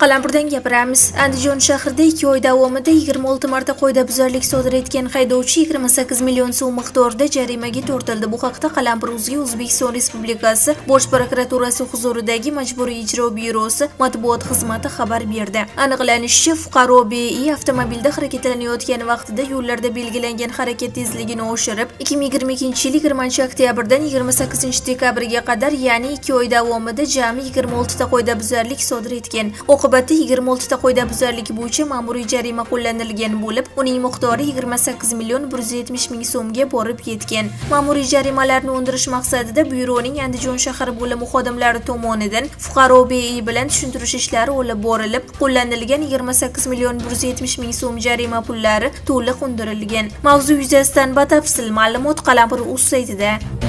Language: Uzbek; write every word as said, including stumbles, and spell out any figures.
Qalampirdan gapiramiz. Andijon shahrida ikki oy davomida yigirma olti marta qoidabuzarlik sodir etgan haydovchi yigirma sakkiz million so'm miqdorida jarimaga tortildi. Bu haqda Qalampir.uz'ga O'zbekiston Respublikasi Bosh prokuraturasi huzuridagi Majburiy ijro byurosi matbuot xizmati xabar berdi. Aniqlanishicha, fuqaro B I avtomobilda harakatlanayotgan vaqtida yo'llarda belgilangan harakat tezligini oshirib, ikki ming yigirma ikkinchi yil yigirmanchi oktyabrdan yigirma sakkizinchi dekabrga qadar, ya'ni ikki oy davomida jami yigirma olti ta qoidabuzarlik sodir etgan. Oqibatda yigirma olti ta qoidabuzarlik bo'yicha ma'muriy jarima qo'llanilgan bo'lib, uning miqdori yigirma sakkiz million bir yuz yetmish ming so'mga borib yetgan. Ma'muriy jarimalarni undirish maqsadida byuroning Andijon shahar bo'limi xodimlari tomonidan fuqaro B I bilan tushuntirish ishlari olib borilib, qo'llanilgan yigirma sakkiz million bir yuz yetmish ming so'm jarima pullari to'liq undirilgan. Mavzu yuzasidan batafsil ma'lumot Qalampir.uz saytida.